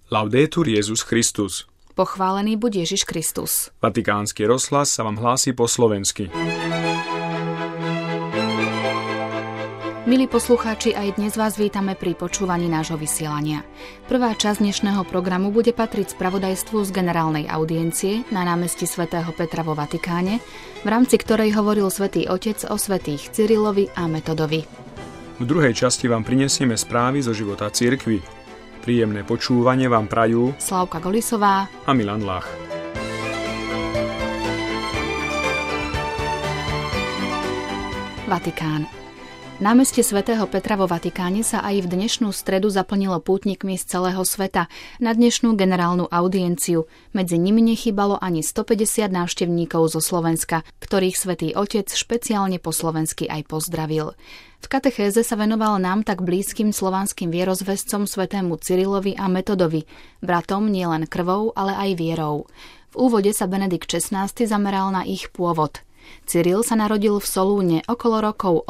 Laudetur Jesus Christus. Pochválený buď Ježiš Kristus. Vatikánsky rozhlas sa vám hlási po slovensky. Milí poslucháči, aj dnes vás vítame pri počúvaní nášho vysielania. Prvá časť dnešného programu bude patriť spravodajstvu z generálnej audiencie na námestí svätého Petra vo Vatikáne, v rámci ktorej hovoril Svätý Otec o svätých Cyrilovi a Metodovi. V druhej časti vám prinesieme správy zo života cirkvi. Príjemné počúvanie vám prajú Slavka Golisová a Milan Lach. Vatikán. Námestie svätého Petra vo Vatikáne sa aj v dnešnú stredu zaplnilo pútnikmi z celého sveta na dnešnú generálnu audienciu. Medzi nimi nechýbalo ani 150 návštevníkov zo Slovenska, ktorých Svätý Otec špeciálne po slovensky aj pozdravil. V katechéze sa venoval nám tak blízkym slovanským vierozvescom svätému Cyrilovi a Metodovi, bratom nielen krvou, ale aj vierou. V úvode sa Benedikt XVI zameral na ich pôvod. Cyril sa narodil v Solúne okolo rokov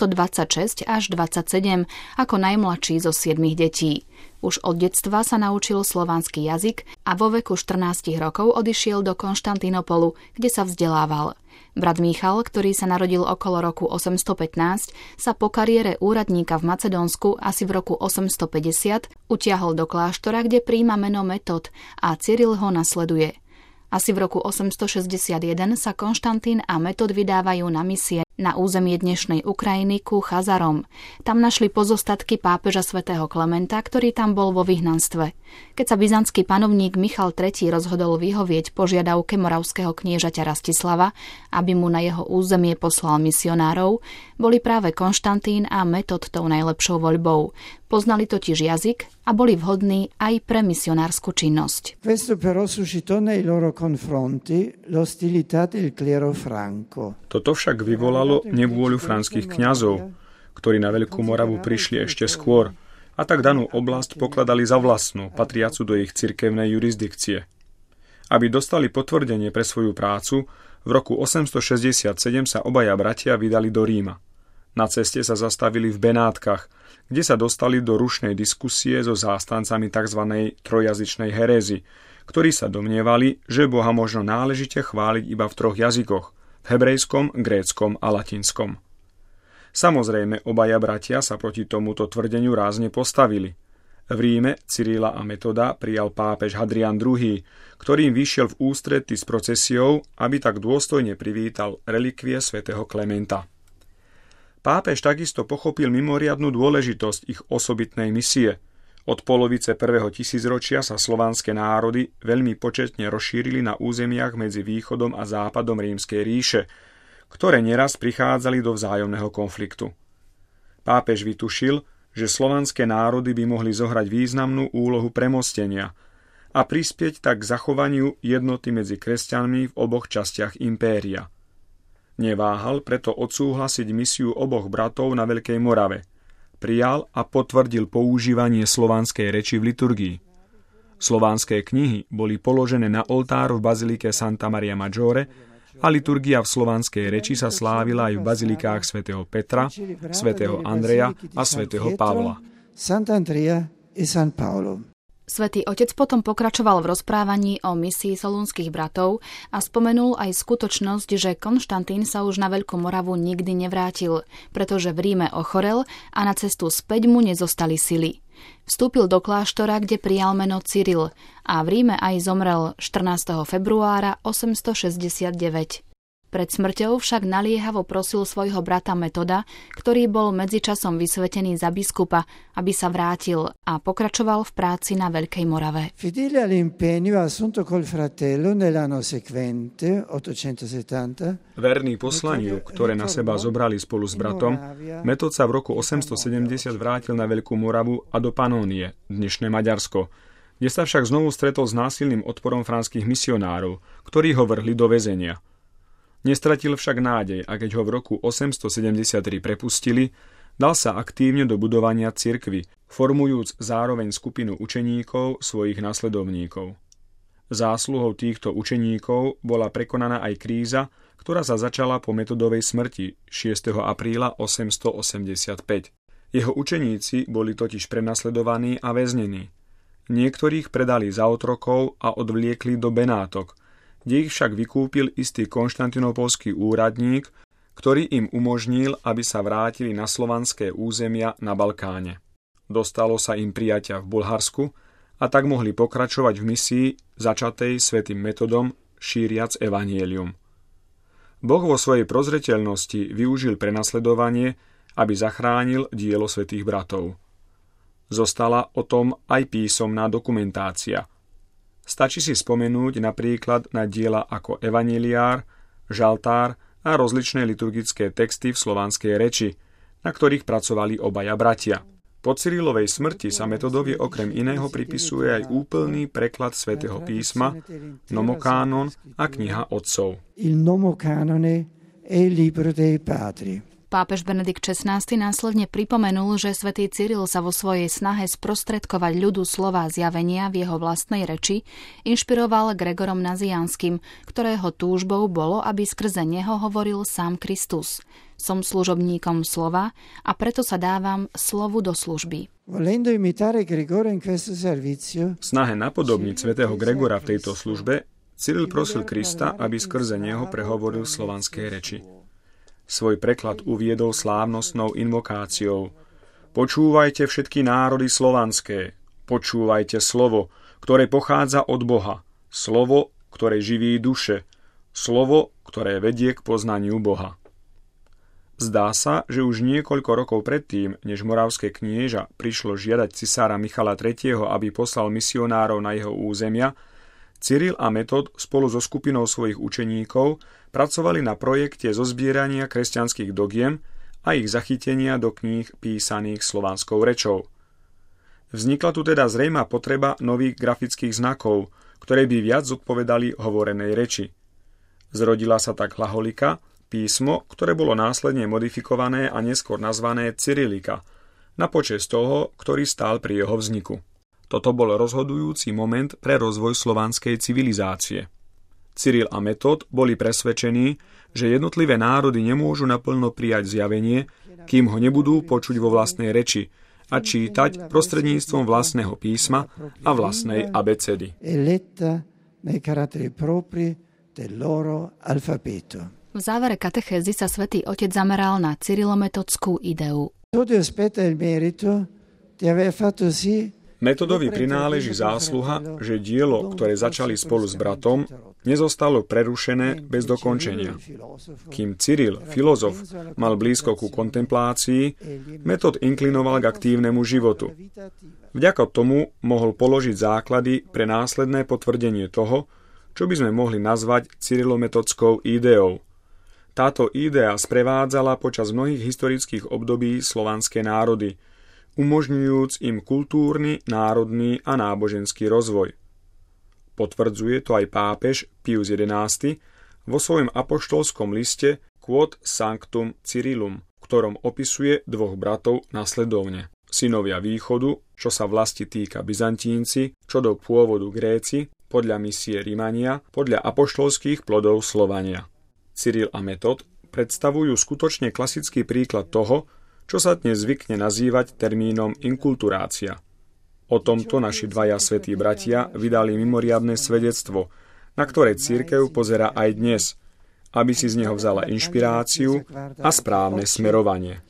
826 až 27 ako najmladší zo 7 detí. Už od detstva sa naučil slovanský jazyk a vo veku 14 rokov odišiel do Konštantínopolu, kde sa vzdelával. Brat Michal, ktorý sa narodil okolo roku 815, sa po kariére úradníka v Macedónsku asi v roku 850 utiahol do kláštora, kde prijíma meno Metod a Cyril ho nasleduje. Asi v roku 861 sa Konštantín a Metod vydávajú na misie na územie dnešnej Ukrajiny ku Chazarom. Tam našli pozostatky pápeža svätého Klementa, ktorý tam bol vo vyhnanstve. Keď sa byzantský panovník Michal III rozhodol vyhovieť požiadavke moravského kniežaťa Rastislava, aby mu na jeho územie poslal misionárov, boli práve Konštantín a Metod tou najlepšou voľbou. Poznali totiž jazyk a boli vhodní aj pre misionársku činnosť. Questo però suscitò nei loro confronti l'ostilità del clero franco. Toto však vyvolalo nevôľu franských kňazov, ktorí na Veľkú Moravu prišli ešte skôr a tak danú oblasť pokladali za vlastnú, patriacu do ich cirkevnej jurisdikcie. Aby dostali potvrdenie pre svoju prácu, v roku 867 sa obaja bratia vydali do Ríma. Na ceste sa zastavili v Benátkach, kde sa dostali do rušnej diskusie so zástancami tzv. Trojazyčnej herézy, ktorí sa domnievali, že Boha možno náležite chváliť iba v troch jazykoch, v hebrejskom, gréckom a latinskom. Samozrejme, obaja bratia sa proti tomuto tvrdeniu rázne postavili. V Ríme Cyrila a Metoda prijal pápež Hadrián II, ktorým vyšiel v ústrety s procesiou, aby tak dôstojne privítal relikvie svätého Klementa. Pápež takisto pochopil mimoriadnu dôležitosť ich osobitnej misie. Od polovice prvého tisícročia sa slovanské národy veľmi početne rozšírili na územiach medzi východom a západom Rímskej ríše, ktoré neraz prichádzali do vzájomného konfliktu. Pápež vytušil, že slovanské národy by mohli zohrať významnú úlohu premostenia a prispieť tak k zachovaniu jednoty medzi kresťanmi v oboch častiach impéria. Neváhal preto odsúhlasiť misiu oboch bratov na Veľkej Morave. Prijal a potvrdil používanie slovanskej reči v liturgii. Slovanské knihy boli položené na oltár v bazilike Santa Maria Maggiore a liturgia v slovanskej reči sa slávila aj v bazilikách svätého Petra, svätého Andreja a svätého Pavla. Sant'Andrea e San Paolo. Svätý Otec potom pokračoval v rozprávaní o misii solúnskych bratov a spomenul aj skutočnosť, že Konštantín sa už na Veľkú Moravu nikdy nevrátil, pretože v Ríme ochorel a na cestu späť mu nezostali sily. Vstúpil do kláštora, kde prijal meno Cyril a v Ríme aj zomrel 14. februára 869. Pred smrťou však naliehavo prosil svojho brata Metoda, ktorý bol medzičasom vysvetený za biskupa, aby sa vrátil a pokračoval v práci na Veľkej Morave. Fedele all'impegno assunto col fratello nell'anno sequente, 870. Verný poslaniu, ktoré na seba zobrali spolu s bratom, Metod sa v roku 870 vrátil na Veľkú Moravu a do Panónie, dnešné Maďarsko, kde sa však znovu stretol s násilným odporom franských misionárov, ktorí ho vrhli do väzenia. Nestratil však nádej a keď ho v roku 873 prepustili, dal sa aktívne do budovania cirkvi, formujúc zároveň skupinu učeníkov svojich nasledovníkov. Zásluhou týchto učeníkov bola prekonaná aj kríza, ktorá sa začala po Metodovej smrti 6. apríla 885. Jeho učeníci boli totiž prenasledovaní a väznení. Niektorých predali za otrokov a odvliekli do Benátok, kde ich však vykúpil istý konštantinopolský úradník, ktorý im umožnil, aby sa vrátili na slovanské územia na Balkáne. Dostalo sa im prijatia v Bulharsku a tak mohli pokračovať v misii začatej svätým Metodom šíriac evanjelium. Boh vo svojej prozreteľnosti využil prenasledovanie, aby zachránil dielo svätých bratov. Zostala o tom aj písomná dokumentácia. Stačí si spomenúť napríklad na diela ako evanjeliár, žaltár a rozličné liturgické texty v slovanskej reči, na ktorých pracovali obaja bratia. Po Cyrilovej smrti sa Metodovi okrem iného pripisuje aj úplný preklad svätého písma, nomokánon a kniha otcov. Il nomocanone e il libro dei padri. Pápež Benedikt XVI následne pripomenul, že svätý Cyril sa vo svojej snahe sprostredkovať ľudu slova zjavenia v jeho vlastnej reči inšpiroval Gregorom Nazianským, ktorého túžbou bolo, aby skrze neho hovoril sám Kristus. Som služobníkom slova a preto sa dávam slovu do služby. V snahe napodobniť svätého Gregora v tejto službe Cyril prosil Krista, aby skrze neho prehovoril slovanskej reči. Svoj preklad uviedol slávnostnou invokáciou. Počúvajte všetky národy slovanské, počúvajte slovo, ktoré pochádza od Boha, slovo, ktoré živí duše, slovo, ktoré vedie k poznaniu Boha. Zdá sa, že už niekoľko rokov predtým, než moravské knieža prišlo žiadať cisára Michala III., aby poslal misionárov na jeho územia, Cyril a Metod spolu so skupinou svojich učeníkov pracovali na projekte zozbierania kresťanských dogiem a ich zachytenia do kníh písaných slovanskou rečou. Vznikla tu teda zrejmá potreba nových grafických znakov, ktoré by viac zodpovedali hovorenej reči. Zrodila sa tak hlaholika, písmo, ktoré bolo následne modifikované a neskôr nazvané Cyrilika, na počesť toho, ktorý stál pri jeho vzniku. Toto bol rozhodujúci moment pre rozvoj slovanskej civilizácie. Cyril a Metod boli presvedčení, že jednotlivé národy nemôžu naplno prijať zjavenie, kým ho nebudú počuť vo vlastnej reči a čítať prostredníctvom vlastného písma a vlastnej abecedy. V závere katechézy sa svätý Otec zameral na cyrilometodskú ideu. Metodovi prináleží zásluha, že dielo, ktoré začali spolu s bratom, nezostalo prerušené bez dokončenia. Kým Cyril, filozof, mal blízko ku kontemplácii, Metod inklinoval k aktívnemu životu. Vďaka tomu mohol položiť základy pre následné potvrdenie toho, čo by sme mohli nazvať cyrilometodskou ideou. Táto idea sprevádzala počas mnohých historických období slovanské národy, umožňujúc im kultúrny, národný a náboženský rozvoj. Potvrdzuje to aj pápež Pius XI vo svojom apoštolskom liste Quod Sanctum Cyrillum, v ktorom opisuje dvoch bratov nasledovne. Synovia východu, čo sa vlasti týka Byzantínci, čo do pôvodu Gréci, podľa misie Rimania, podľa apoštolských plodov Slovania. Cyril a Metod predstavujú skutočne klasický príklad toho, čo sa dnes zvykne nazývať termínom inkulturácia. O tomto naši dvaja svätí bratia vydali mimoriadne svedectvo, na ktoré cirkev pozerá aj dnes, aby si z neho vzala inšpiráciu a správne smerovanie.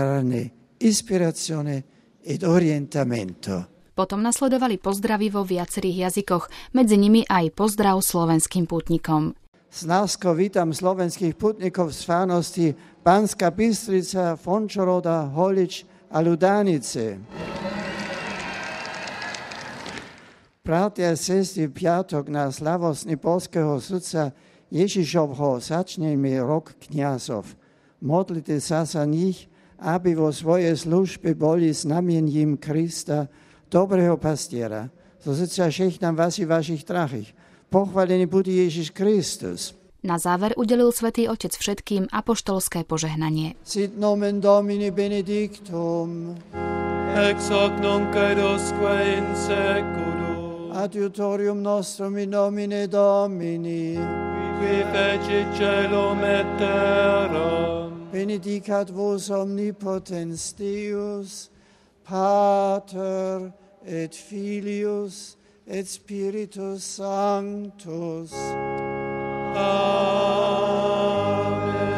Potom nasledovali pozdravy vo viacerých jazykoch, medzi nimi aj pozdrav slovenským pútnikom. S láskou vítam slovenských putníkov z farnosti Banská Bystrica, Fončoroda, Holič a Ľudanice. Bratia a sestry, piatok na slavostný polského sudca Ježišovho začneme rok kňazov. Modlite sa za nich, aby vo svojej službe boli znamením Krista, dobrého pastiera. Zo srdca žehnám vás i vašich drahých. Pochválený bude Ježiš Kristus. Na záver udelil svätý Otec všetkým apoštolské požehnanie. Sit nomen Domini benedictum. Ex hoc nunc et usque in seculum. Adiutorium nostrum in nomine Domini. Qui fecit caelum et terram. Benedicat vos omnipotens Deus, Pater et Filius et Spiritus Sanctus. Amen.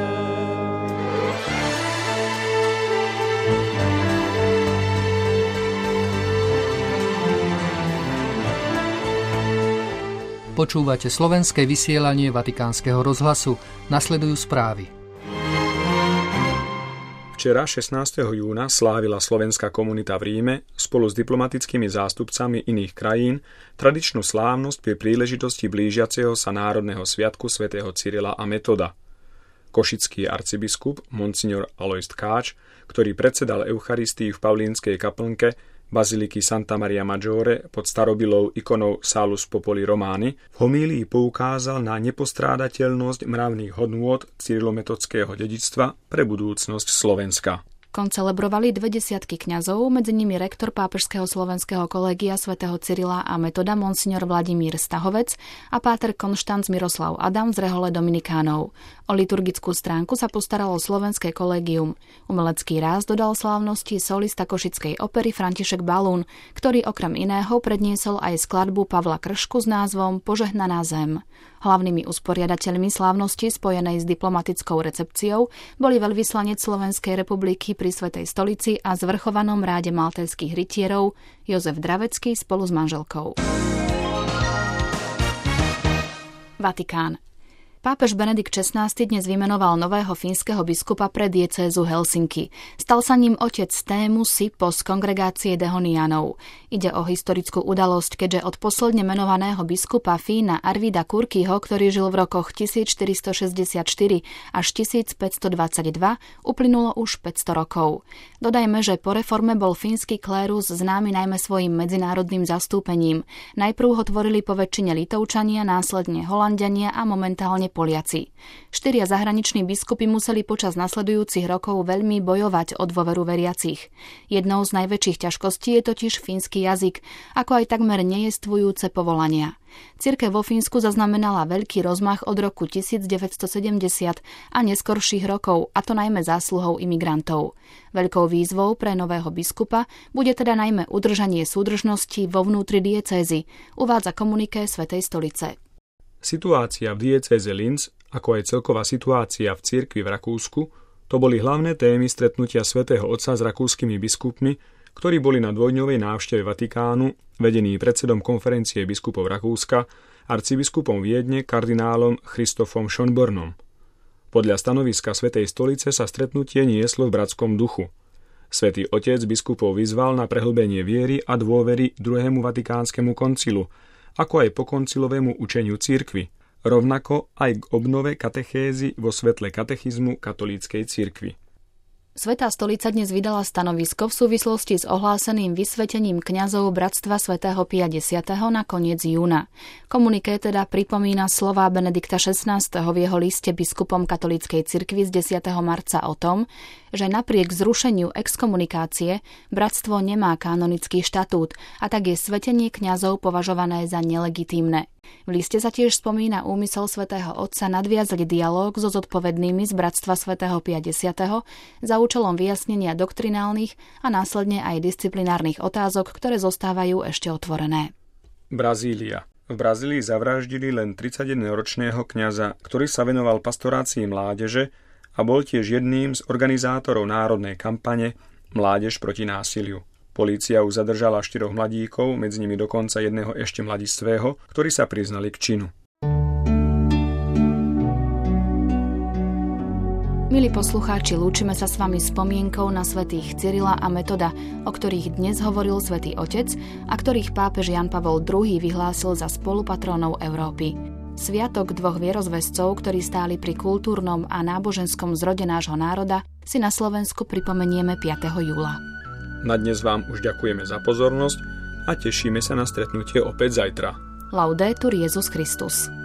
Počúvate slovenské vysielanie Vatikánskeho rozhlasu. Nasledujú správy. Včera, 16. júna, slávila slovenská komunita v Ríme spolu s diplomatickými zástupcami iných krajín tradičnú slávnosť pri príležitosti blížiaceho sa národného sviatku svätého Cyrila a Metoda. Košický arcibiskup Monsignor Alojz Tkáč, ktorý predsedal Eucharistii v Pavlínskej kaplnke baziliky Santa Maria Maggiore pod starobylou ikonou Salus Populi Romani, v homílii poukázal na nepostrádateľnosť mravných hodnôt cyrilometodského dedičstva pre budúcnosť Slovenska. Koncelebrovali 20 kňazov, medzi nimi rektor Pápežského slovenského kolégia svätého Cyrila a Metoda Monsignor Vladimír Stahovec a páter Konštanc Miroslav Adam z rehole Dominikánov. O liturgickú stránku sa postaralo slovenské kolégium. Umelecký ráz dodal slávnosti solista Košickej opery František Balún, ktorý okrem iného predniesol aj skladbu Pavla Kršku s názvom Požehnaná zem. Hlavnými usporiadateľmi slávnosti spojenej s diplomatickou recepciou boli veľvyslanec Slovenskej republiky pri Svätej stolici a zvrchovanom ráde maltéskych rytierov Jozef Dravecký spolu s manželkou. Vatikán. Pápež Benedikt XVI dnes vymenoval nového fínskeho biskupa pre diecézu Helsinki. Stal sa ním otec Teemu Sippo z kongregácie Dehonianov. Ide o historickú udalosť, keďže od posledne menovaného biskupa Fína Arvida Kurkiho, ktorý žil v rokoch 1464 až 1522, uplynulo už 500 rokov. Dodajme, že po reforme bol fínsky klérus známy najmä svojim medzinárodným zastúpením. Najprv ho tvorili po väčšine Litovčania, následne Holanďania a momentálne Poliaci. 4 zahraniční biskupy museli počas nasledujúcich rokov veľmi bojovať o dôveru veriacich. Jednou z najväčších ťažkostí je totiž fínsky jazyk, ako aj takmer nejestvujúce povolania. Cirkev vo Fínsku zaznamenala veľký rozmach od roku 1970 a neskorších rokov, a to najmä zásluhou imigrantov. Veľkou výzvou pre nového biskupa bude teda najmä udržanie súdržnosti vo vnútri diecézy, uvádza komuniké Svätej stolice. Situácia v diecéze Linz, ako aj celková situácia v cirkvi v Rakúsku, to boli hlavné témy stretnutia svätého Otca s rakúskymi biskupmi, ktorí boli na dvojdňovej návšteve Vatikánu, vedení predsedom konferencie biskupov Rakúska, arcibiskupom Viedne kardinálom Christophom Schönbornom. Podľa stanoviska Svätej stolice sa stretnutie nieslo v bratskom duchu. Svätý Otec biskupov vyzval na prehlbenie viery a dôvery druhému vatikánskemu koncilu, ako aj po koncilovému učeniu cirkvi, rovnako aj k obnove katechézy vo svetle katechizmu katolíckej cirkvi. Svätá stolica dnes vydala stanovisko v súvislosti s ohláseným vysvetením kňazov Bratstva svätého Pia X. na koniec júna. Komuniké teda pripomína slová Benedikta XVI. V jeho liste biskupom katolíckej cirkvi z 10. marca o tom, že napriek zrušeniu exkomunikácie bratstvo nemá kanonický štatút a tak je svetenie kňazov považované za nelegitímne. V liste sa tiež spomína úmysel svätého Otca nadviazať dialóg so zodpovednými z Bratstva svätého Pia X. za účelom vyjasnenia doktrinálnych a následne aj disciplinárnych otázok, ktoré zostávajú ešte otvorené. Brazília. V Brazílii zavraždili len 31-ročného kňaza, ktorý sa venoval pastorácii mládeže a bol tiež jedným z organizátorov národnej kampane Mládež proti násiliu. Polícia už zadržala 4 mladíkov, medzi nimi dokonca jedného ešte mladistvého, ktorí sa priznali k činu. Milí poslucháči, lúčime sa s vami spomienkou na svätých Cyrila a Metoda, o ktorých dnes hovoril Svätý Otec a ktorých pápež Jan Pavol II vyhlásil za spolupatrónov Európy. Sviatok 2 vierozvescov, ktorí stáli pri kultúrnom a náboženskom zrode nášho národa, si na Slovensku pripomenieme 5. júla. Na dnes vám už ďakujeme za pozornosť a tešíme sa na stretnutie opäť zajtra. Laudetur Jesus Christus.